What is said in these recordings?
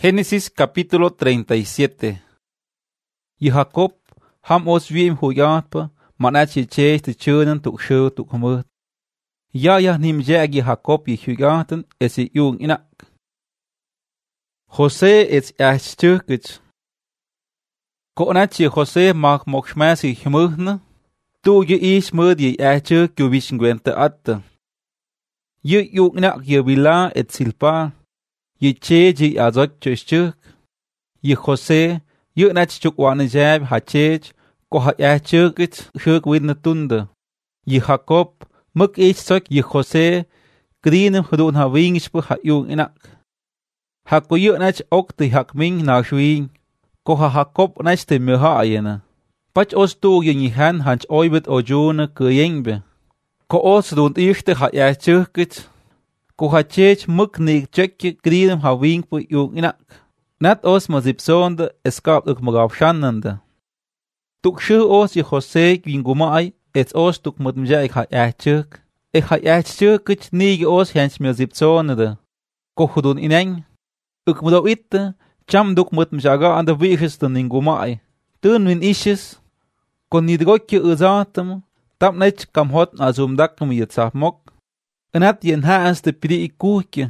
Génesis capítulo 37. Y Jacob, ham os wiem huyatpa, manach y chase te chunen tuk shu tuk hamut. Ya nim jag y Jacob y huyaten es y yung inak. José es achtukich. Ko'nach y José mag mokshmas y humutna, tu y ish mud y achuk y wishngwente atta. Yung inak y vila et silpa. Y che y azot chuk. Y José, y nach chukwan jab hachech, ko hachukit, huk win tunda. Y Jacob, muk ich sok y José, grinem gedun ha wingspur ha yung inak. Hako y nach ok te hakming na schwing, ko ha Jacob nach te mehayena. Pach os tu y han hanch oibet o june kuyengbe. Ko os dun ichte ha achukit. Ko hachech muk nik chekje grinem ha wing pu yung inak. Nat os ma zipsonde eskap uk magaf shannende. Tuk shu os je José wingumai et os tuk mut mjaik ha achuk. Ik ha achuk kich nige os hens me zipsonde. Ko hudun ineng. Uk mudo itte cham duk mut mjaga an de wiegeste ningumai. Tun win ishes. Kon nidgokje uzatem. Tap net kam hot azum dak me yetsaf mok. En had je een haas te pidi koekje.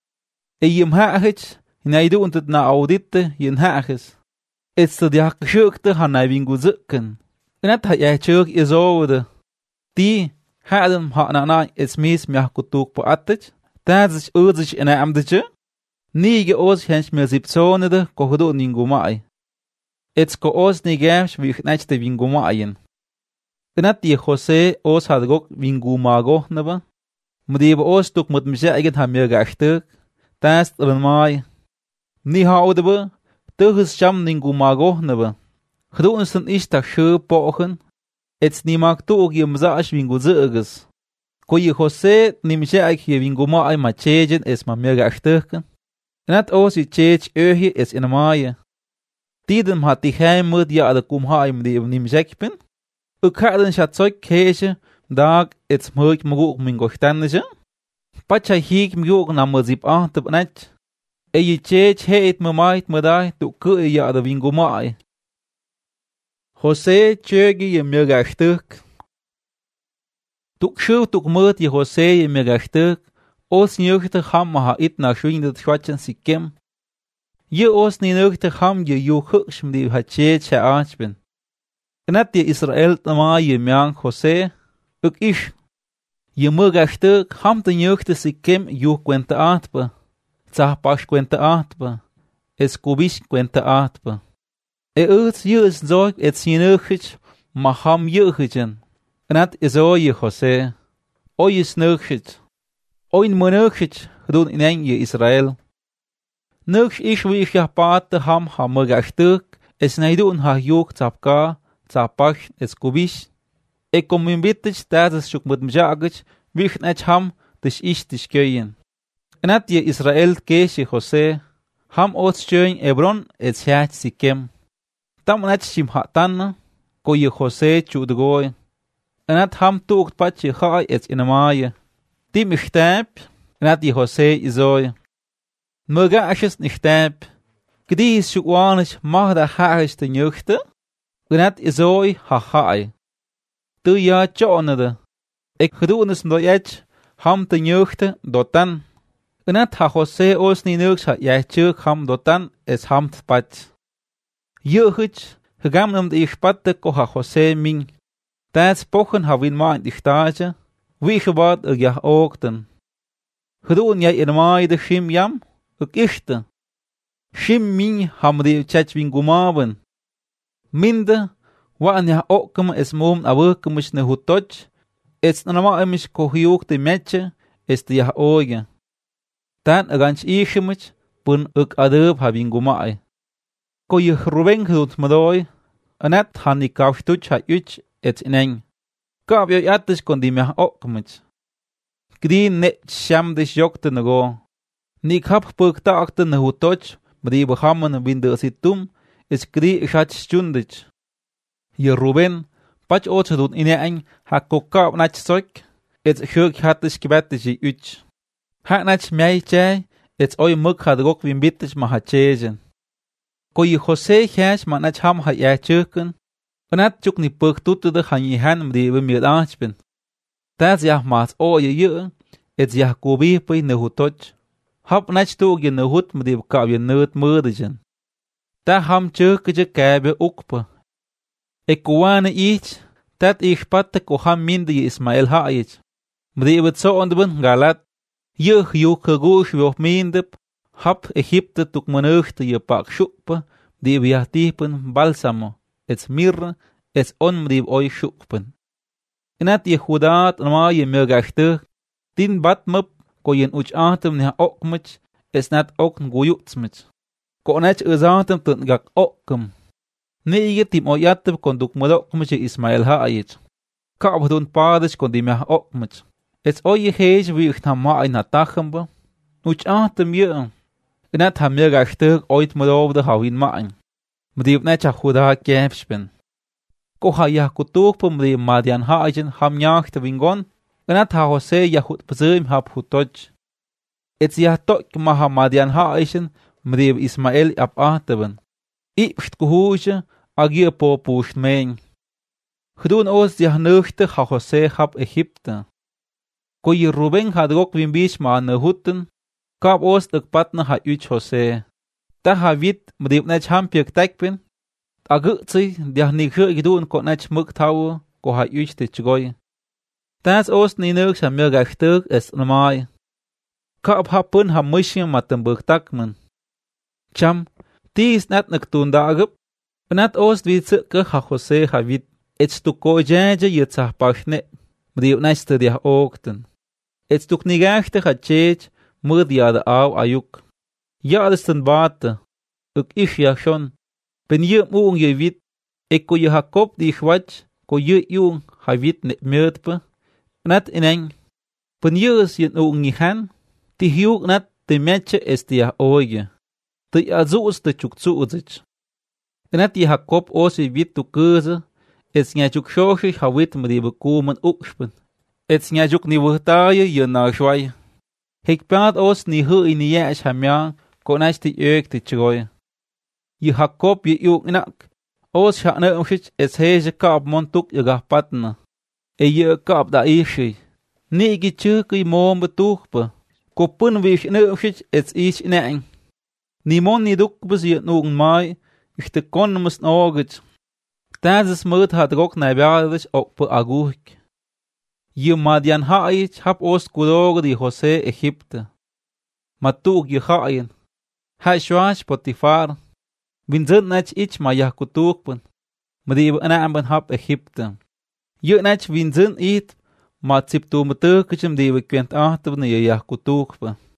En je hem haagits, en hij doet het na audite je een haagis. Het is de hakkeschukte han hij wingu zukken. En had hij chuk is oude. Die hadden na is mis mjahkutuk po attet. Dat is urzig en hij amdetje. Nige oos hens meer zipzonede kohudu ningu mai. Het ko oos nigems wie knetch te wingu maaien. En had die José oos had gok wingu mago neba. Mdiebe os tuk mut mjaigen ha mir gachtuk, tast mai. Ni haudebe, tugus cham ningu magohnebe. Groensten is tak shu pochen, ets ni mag tuk je mzaash wingu zuges. Ko je José ni mjaig je wingu maai ma chegen es ma mir gachtuken. Net os je chech euhje es in maaie. Tidem hat die heim mut ja de kum haim die ni mjekpen. Uk hadden schatzoi keesje, dag ets moik maguk min gochtannetje. Pacha hiek mjuk na muzip te net. E je chech heet me mait me dai tu ku ja de wingu mai. José chegi je mirgachtuk. Tuk shu tuk mut je José je mirgachtuk. Os nuchte ham ha it na schwing dat schwatchen sikem. Je os ni nuchte ham je yu khshim di ha chech ha achben. Net je Israel ma je miang José. Uk ish. Je mugachtuk ham te nuchte sikem yu kwente atbe. Zahpash kwente atbe. Es kubish kwente atbe. E uts je is zorg et sinuchich ma ham juchichen. Net is o je José. O je snuchich. O in munuchich doen in en je Israel. Nuch ish wie ich ja paate ham mugachtuk. Es neidun ha juk zapka. Zapash es kubish. Ik kom in bittich dat es shuk mut mjagich. Wich net ham dis ish dis keien. En had je Israel keesje José, ham oot steun Hebron et sjaat sikem. Tam net shim hatan, ko je José chudgoy. En had ham toekt patje gaai et in maaie. Tim ichtab, en had je José izoy. Muga ashes nichtab. Gdi is shukwanich mag da haagish te nuchte. En had izoy ha haai. Tu ja chonede. Ik gedoen is nooit ham te nuchte dotan. En het ha José os ni nuks ha jachuk ham dotan es ham tpat. Juchich, gegam de ichpatte ko ha José min. Tats pochen ha win ma in die stage, wie gebad ja oogten. Gedoen jij in maai de shim jam, ook ichte. Shim min ham de chach win gumaben. Minde, waan ja okem es mom a workemish ne hutoch, es na emish ko hiuk de metche, es de ja oge. Dan agans ichemich, pun ook adub ha win gumai. Ko je Ruben gedut medoy, anet han ik kaftuch ha uch et ineng. Kab je atis kon die me okemich. Green net sham dis jokte nego. Nik hab puk taakte ne hutoch, maar die begammen winde situm, is kri shat stundich. Je Ruben, pach oot gedut in eng, ha kokab nach sok, et guk hat is kwette ji uch. Ha nach mij chai, ets oy muk hadrok wimbitch ma hachejen. Ko yi Jose hash ma nach ham ha ya chuken. Benat chuk ni puk tutu de han yi han mdi be mir achben. Tas ya mas o ye ets ya kubi pe ne hutoch. Hab nach tu ge ne hut mdi ka ye neut murdejen. Ta ham chuke je kabe ukpa. Ekuane ich tat ich patte ko ham minde Ismael haich. Mdi bet so ondben galat. Ye yu kagush wo mindep. Hab Egypte tuk menuchte je pak shukpa. Die via typen balsamo. Ets mirre. Ets onmdiv oi shukpen. Inat je hudaat ma je mirgachte. Tin bat mup ko jen uch atem ne okmich. Es nat okn guyutsmich. Ko nech uzatem tun gak okkem. Nige tim oyatep kon duk modokmich Ismael haich. Ka abdun padish kon di meh okmich. Ets oye heej wie ich ma in atachemba. Uch atem je. Inat ha mirgachte oit modovde hawin main. Mdiv nech a hudaat kefspen. Ko ha ya kutuk pum di Madian haajen ham nyachte wingon. Inat ha Jose ya hut pzim hab hutoch. Ets ya tok ma ha Madian haajen mdiv Ismael ab ahteben. Ipst kuhuje agie po pusht mein. Gedun os ya nuchte ha Jose hab Egypte. Ko yi Ruben hadrok wimbish ma ne hutten. Kap os tuk patna ha uch Jose. Ta ha wit mdiv nech ham piek tekpen. Agutzi dia ni khur gedun ko nach muk taw ko ha uch te chgoy. Tas os ni nuk sa mir gachtuk es normal. Kap ha pun ha mushim matem buk takmen. Cham tis nat nak tun da agup. Nat os vi tsu ke ha Jose ha wit ets tu ko jaje yet sa pachne. Mdiv nach te dia okten. Ets tuk ni gachte ha chech mud ya da au ayuk. Ja desten bate. Uk ich ja schon. Ben je moong je wit, ik ko je Jacob die gwatch, ko je jong ha wit net meurtpe, net in eng. Ben je is je oong niet gaan, die hiuk net de metje is die ja oge. De ja zo is de chuk zuuzich. Net die Jacob os je wit to keuze, is nja chuk shoshi ha wit me die bekomen ukspen. Het nja chuk ni wurtaje je na schwai. Hik paat os ni hu in je is ha mjang, ko nas die euk te chgoy. Je Jacob je juk nak. Os shane umshich es heze kap montuk je gahpatna. Je kap da ishi. Nigi chuki mom betuchpe. Kopun wish ne umshich es ish neeng. Nimon ni dukbes je nugen mai. Ich te kon mus nogich. Tazes mut hat rok naibaadish okpe aguhik. Je Madian haich hab os kudoge di Jose Egypte. Matuk je haien. Hai shwash Potifar. Winzet nach ich ma ja kutukpen. Mdiv anamben hab Egypte. Je nach winzet it ma zip tu metukichem die we kwent achtebne ja kutukpen.